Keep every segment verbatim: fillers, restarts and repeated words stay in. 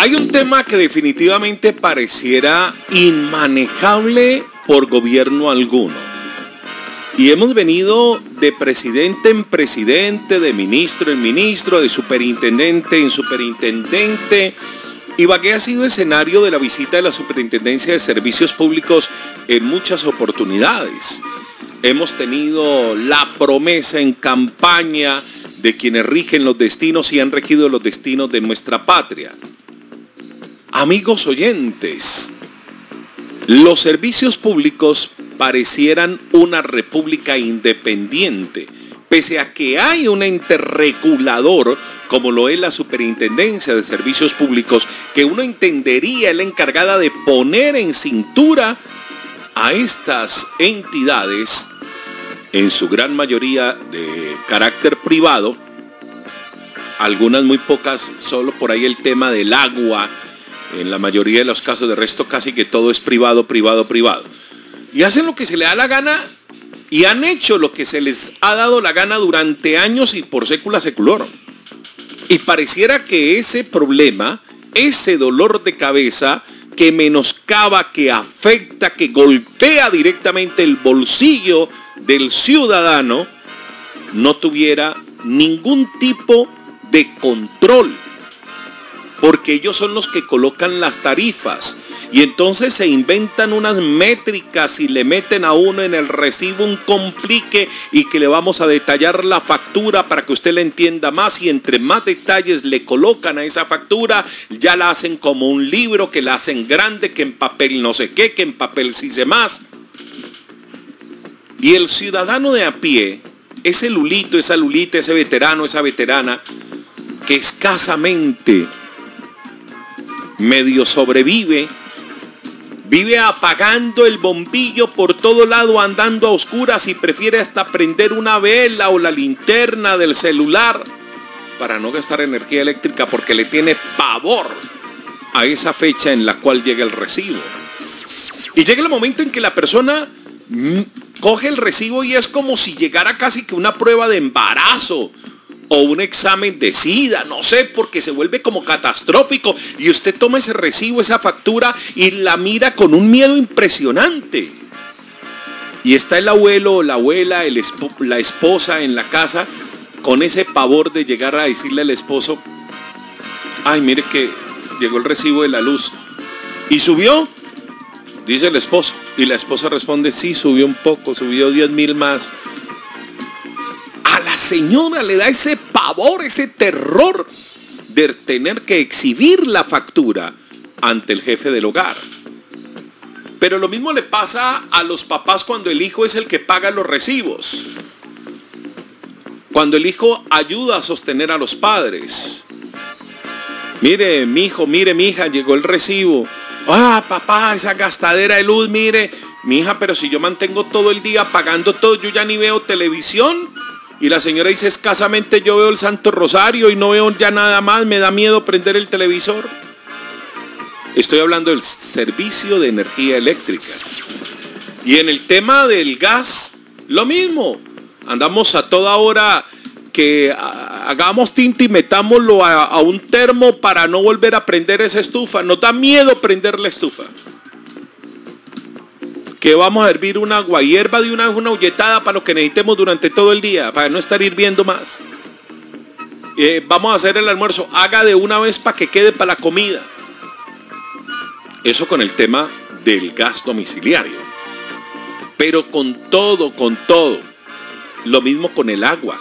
Hay un tema que definitivamente pareciera inmanejable por gobierno alguno. Y hemos venido de presidente en presidente, de ministro en ministro, de superintendente en superintendente. Ibagué ha sido escenario de la visita de la Superintendencia de Servicios Públicos en muchas oportunidades. Hemos tenido la promesa en campaña de quienes rigen los destinos y han regido los destinos de nuestra patria. Amigos oyentes, los servicios públicos parecieran una república independiente, pese a que hay un ente regulador, como lo es la Superintendencia de Servicios Públicos, que uno entendería es la encargada de poner en cintura a estas entidades, en su gran mayoría de carácter privado, algunas muy pocas, solo por ahí el tema del agua, en la mayoría de los casos, de resto casi que todo es privado, privado, privado. Y hacen lo que se les da la gana y han hecho lo que se les ha dado la gana durante años y por sécula seculorum. Y pareciera que ese problema, ese dolor de cabeza que menoscaba, que afecta, que golpea directamente el bolsillo del ciudadano, no tuviera ningún tipo de control, porque ellos son los que colocan las tarifas y entonces se inventan unas métricas y le meten a uno en el recibo un complique y que le vamos a detallar la factura para que usted la entienda más, y entre más detalles le colocan a esa factura, ya la hacen como un libro, que la hacen grande, que en papel no sé qué, que en papel sí sé más. Y el ciudadano de a pie, ese lulito, esa lulita, ese veterano, esa veterana, que escasamente medio sobrevive, vive apagando el bombillo por todo lado, andando a oscuras, y prefiere hasta prender una vela o la linterna del celular para no gastar energía eléctrica, porque le tiene pavor a esa fecha en la cual llega el recibo. Y llega el momento en que la persona coge el recibo y es como si llegara casi que una prueba de embarazo o un examen de SIDA, no sé, porque se vuelve como catastrófico, y usted toma ese recibo, esa factura, y la mira con un miedo impresionante. Y está el abuelo o la abuela, el esp- la esposa en la casa, con ese pavor de llegar a decirle al esposo: ay, mire que llegó el recibo de la luz. ¿Y subió? Dice el esposo. Y la esposa responde: sí, subió un poco, subió diez mil más. A la señora le da ese pavor, ese terror de tener que exhibir la factura ante el jefe del hogar. Pero lo mismo le pasa a los papás cuando el hijo es el que paga los recibos. Cuando el hijo ayuda a sostener a los padres. Mire, mi hijo, mire, mi hija, llegó el recibo. Ah, papá, esa gastadera de luz, mire. Mi hija, pero si yo mantengo todo el día pagando todo, yo ya ni veo televisión. Y la señora dice: escasamente yo veo el Santo Rosario y no veo ya nada más, me da miedo prender el televisor. Estoy hablando del servicio de energía eléctrica. Y en el tema del gas, lo mismo. Andamos a toda hora que hagamos tinta y metámoslo a, a un termo para no volver a prender esa estufa. Nos da miedo prender la estufa. Que vamos a hervir una guayerba de una, una hulletada para lo que necesitemos durante todo el día, para no estar hirviendo más. Eh, vamos a hacer el almuerzo, haga de una vez para que quede para la comida. Eso con el tema del gas domiciliario. Pero con todo, con todo, lo mismo con el agua.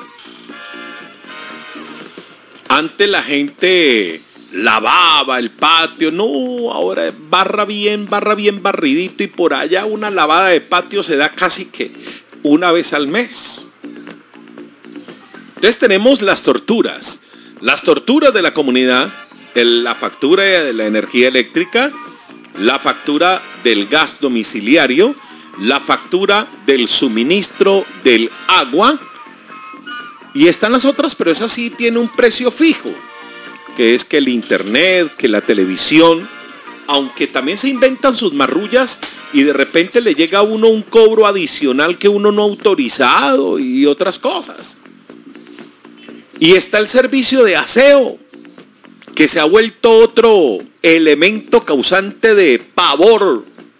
Antes la gente lavaba el patio, no, ahora barra bien, barra bien barridito, y por allá una lavada de patio se da casi que una vez al mes. Entonces tenemos las torturas, las torturas de la comunidad, el, la factura de la energía eléctrica, la factura del gas domiciliario, la factura del suministro del agua, y están las otras, pero esa sí tiene un precio fijo, que es que el internet, que la televisión, aunque también se inventan sus marrullas y de repente le llega a uno un cobro adicional que uno no ha autorizado y otras cosas. Y está el servicio de aseo, que se ha vuelto otro elemento causante de pavor.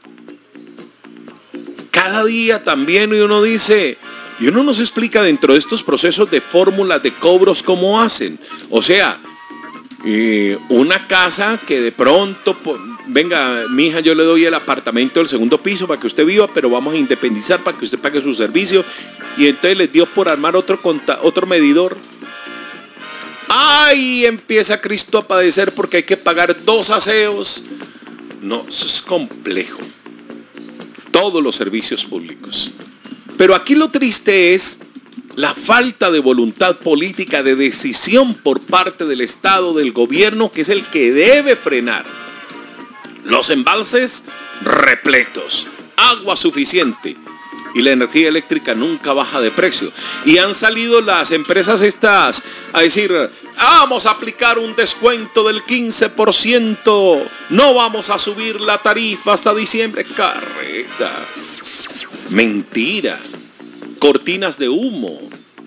Cada día también uno dice, y uno nos explica dentro de estos procesos de fórmulas de cobros cómo hacen. O sea, eh, una casa que de pronto, venga, mija, yo le doy el apartamento del segundo piso para que usted viva, pero vamos a independizar para que usted pague su servicio. Y entonces les dio por armar otro, otro medidor. ¡Ay! Empieza Cristo a padecer porque hay que pagar dos aseos. No, eso es complejo. Todos los servicios públicos. Pero aquí lo triste es la falta de voluntad política, de decisión por parte del Estado, del gobierno, que es el que debe frenar. Los embalses repletos, agua suficiente y la energía eléctrica nunca baja de precio. Y han salido las empresas estas a decir, vamos a aplicar un descuento del quince por ciento, no vamos a subir la tarifa hasta diciembre. Carreta, mentira, cortinas de humo.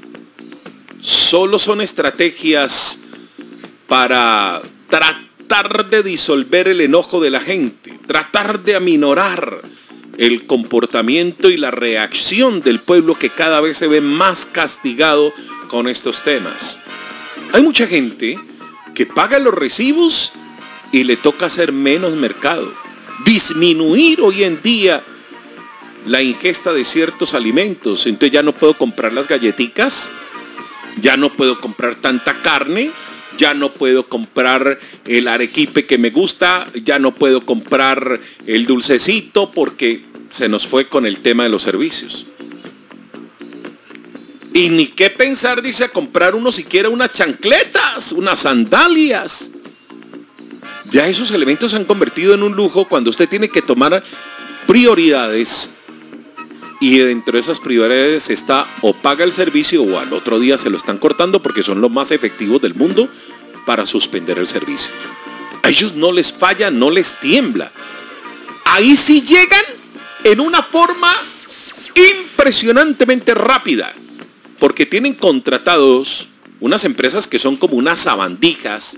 Solo son estrategias para tratar de disolver el enojo de la gente, tratar de aminorar el comportamiento y la reacción del pueblo que cada vez se ve más castigado con estos temas. Hay mucha gente que paga los recibos y le toca hacer menos mercado, disminuir hoy en día la ingesta de ciertos alimentos. Entonces ya no puedo comprar las galletitas, ya no puedo comprar tanta carne, ya no puedo comprar el arequipe que me gusta, ya no puedo comprar el dulcecito porque se nos fue con el tema de los servicios. Y ni qué pensar, dice, a comprar uno siquiera unas chancletas, unas sandalias. Ya esos elementos se han convertido en un lujo cuando usted tiene que tomar prioridades. Y dentro de esas prioridades está o paga el servicio o al otro día se lo están cortando porque son los más efectivos del mundo para suspender el servicio. A ellos no les falla, no les tiembla. Ahí sí llegan en una forma impresionantemente rápida, porque tienen contratados unas empresas que son como unas sabandijas,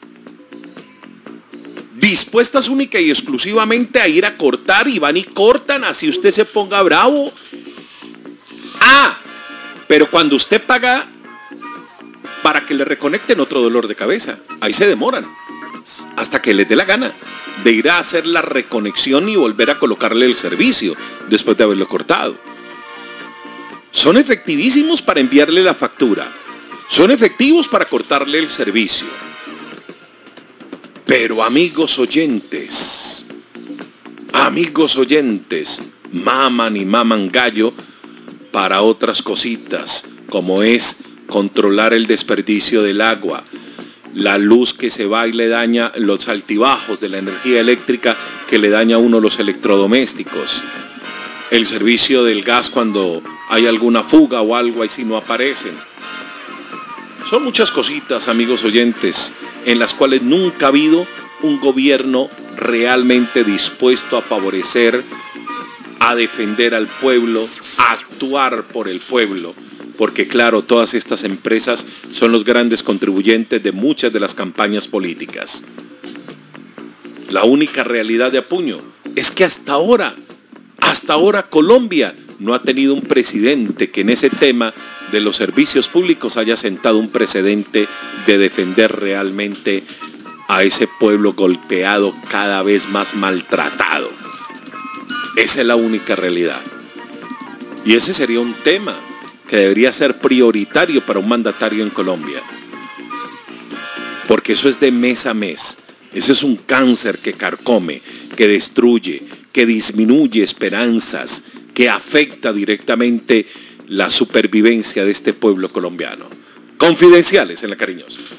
dispuestas única y exclusivamente a ir a cortar, y van y cortan así usted se ponga bravo. Ah, pero cuando usted paga para que le reconecten, otro dolor de cabeza, ahí se demoran hasta que les dé la gana de ir a hacer la reconexión y volver a colocarle el servicio después de haberlo cortado. Son efectivísimos para enviarle la factura, son efectivos para cortarle el servicio. Pero amigos oyentes, amigos oyentes, maman y maman gallo para otras cositas, como es controlar el desperdicio del agua, la luz que se va y le daña, los altibajos de la energía eléctrica que le daña a uno los electrodomésticos, el servicio del gas cuando hay alguna fuga o algo ahí si no aparecen. Son muchas cositas, amigos oyentes, en las cuales nunca ha habido un gobierno realmente dispuesto a favorecer, a defender al pueblo, a actuar por el pueblo. Porque claro, todas estas empresas son los grandes contribuyentes de muchas de las campañas políticas. La única realidad de apuño es que hasta ahora, hasta ahora Colombia no ha tenido un presidente que en ese tema de los servicios públicos haya sentado un precedente de defender realmente a ese pueblo golpeado, cada vez más maltratado. Esa es la única realidad. Y ese sería un tema que debería ser prioritario para un mandatario en Colombia. Porque eso es de mes a mes. Ese es un cáncer que carcome, que destruye, que disminuye esperanzas, que afecta directamente la supervivencia de este pueblo colombiano. Confidenciales en La Cariñosa.